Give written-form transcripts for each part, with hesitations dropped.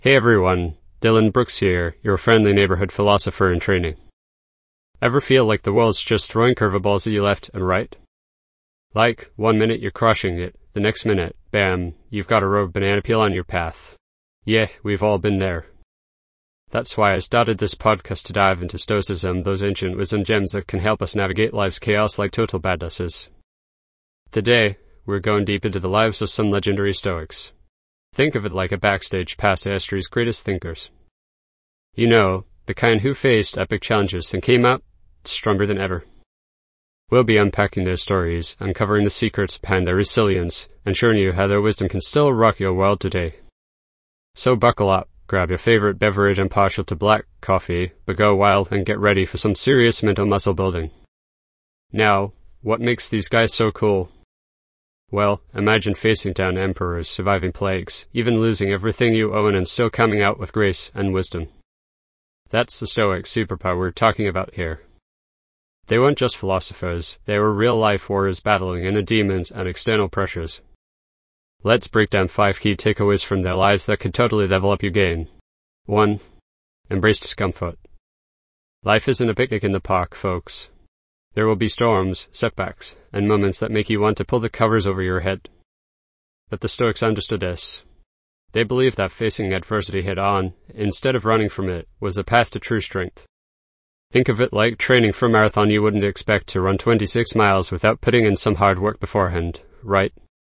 Hey everyone, Dylan Brooks here, your friendly neighborhood philosopher in training. Ever feel like the world's just throwing curveballs at you left and right? Like, 1 minute you're crushing it, the next minute, bam, you've got a rogue banana peel on your path. Yeah, we've all been there. That's why I started this podcast to dive into Stoicism, those ancient wisdom gems that can help us navigate life's chaos like total badasses. Today, we're going deep into the lives of some legendary Stoics. Think of it like a backstage pass to history's greatest thinkers. You know, the kind who faced epic challenges and came out stronger than ever. We'll be unpacking their stories, uncovering the secrets behind their resilience, and showing you how their wisdom can still rock your world today. So buckle up, grab your favorite beverage and partial to black coffee, but go wild and get ready for some serious mental muscle building. Now, what makes these guys so cool? Well, imagine facing down emperors, surviving plagues, even losing everything you own and still coming out with grace and wisdom. That's the Stoic superpower we're talking about here. They weren't just philosophers, they were real-life warriors battling inner demons and external pressures. Let's break down 5 key takeaways from their lives that could totally level up your game. 1. Embrace discomfort. Life isn't a picnic in the park, folks. There will be storms, setbacks, and moments that make you want to pull the covers over your head. But the Stoics understood this. They believed that facing adversity head-on, instead of running from it, was the path to true strength. Think of it like training for a marathon. You wouldn't expect to run 26 miles without putting in some hard work beforehand, right?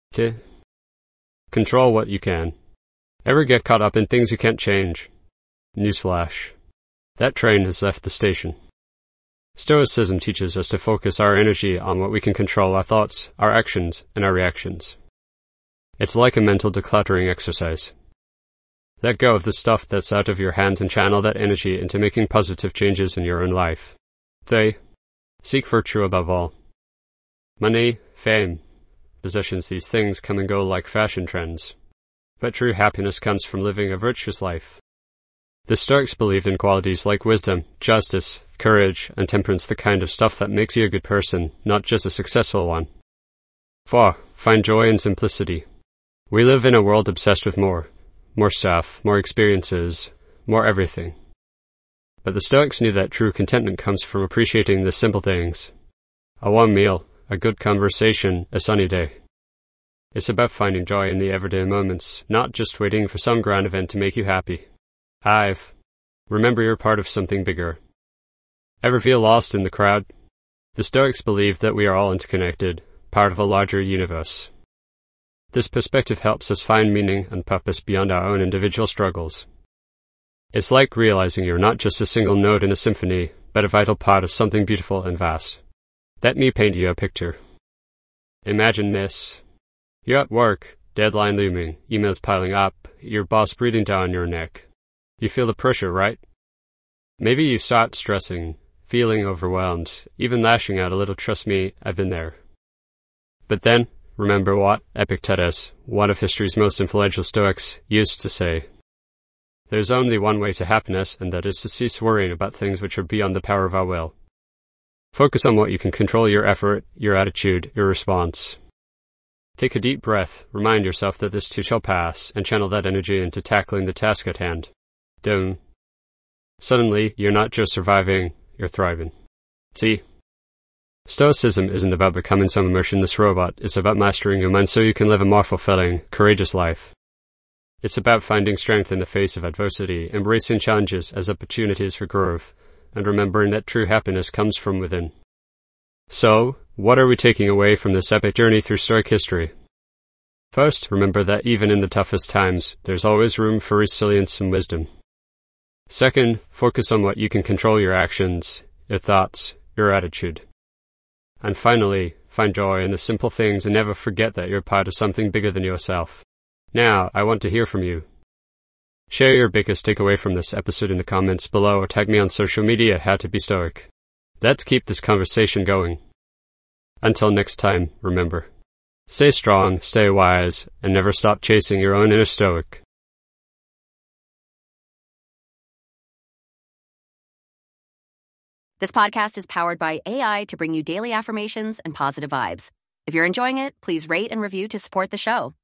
Control what you can. Ever get caught up in things you can't change? Newsflash. That train has left the station. Stoicism teaches us to focus our energy on what we can control: our thoughts, our actions, and our reactions. It's like a mental decluttering exercise. Let go of the stuff that's out of your hands and channel that energy into making positive changes in your own life. 3. Seek virtue above all. Money, fame, possessions, these things come and go like fashion trends. But true happiness comes from living a virtuous life. The Stoics believed in qualities like wisdom, justice, courage, and temperance, the kind of stuff that makes you a good person, not just a successful one. 4. Find joy in simplicity. We live in a world obsessed with more stuff, more experiences, more everything. But the Stoics knew that true contentment comes from appreciating the simple things. A warm meal, a good conversation, a sunny day. It's about finding joy in the everyday moments, not just waiting for some grand event to make you happy. 5. Remember you're part of something bigger. Ever feel lost in the crowd? The Stoics believed that we are all interconnected, part of a larger universe. This perspective helps us find meaning and purpose beyond our own individual struggles. It's like realizing you're not just a single note in a symphony, but a vital part of something beautiful and vast. Let me paint you a picture. Imagine this. You're at work, deadline looming, emails piling up, your boss breathing down your neck. You feel the pressure, right? Maybe you start stressing, feeling overwhelmed, even lashing out a little. Trust me, I've been there. But then, remember what Epictetus, one of history's most influential Stoics, used to say. There's only one way to happiness, and that is to cease worrying about things which are beyond the power of our will. Focus on what you can control: your effort, your attitude, your response. Take a deep breath, remind yourself that this too shall pass, and channel that energy into tackling the task at hand. Doom. Suddenly, you're not just surviving, you're thriving. See? Stoicism isn't about becoming some emotionless robot. It's about mastering your mind so you can live a more fulfilling, courageous life. It's about finding strength in the face of adversity, embracing challenges as opportunities for growth, and remembering that true happiness comes from within. So, what are we taking away from this epic journey through Stoic history? First, remember that even in the toughest times, there's always room for resilience and wisdom. Second, focus on what you can control: your actions, your thoughts, your attitude. And finally, find joy in the simple things and never forget that you're part of something bigger than yourself. Now, I want to hear from you. Share your biggest takeaway from this episode in the comments below, or tag me on social media @HowToBeStoic. Let's keep this conversation going. Until next time, remember, stay strong, stay wise, and never stop chasing your own inner Stoic. This podcast is powered by AI to bring you daily affirmations and positive vibes. If you're enjoying it, please rate and review to support the show.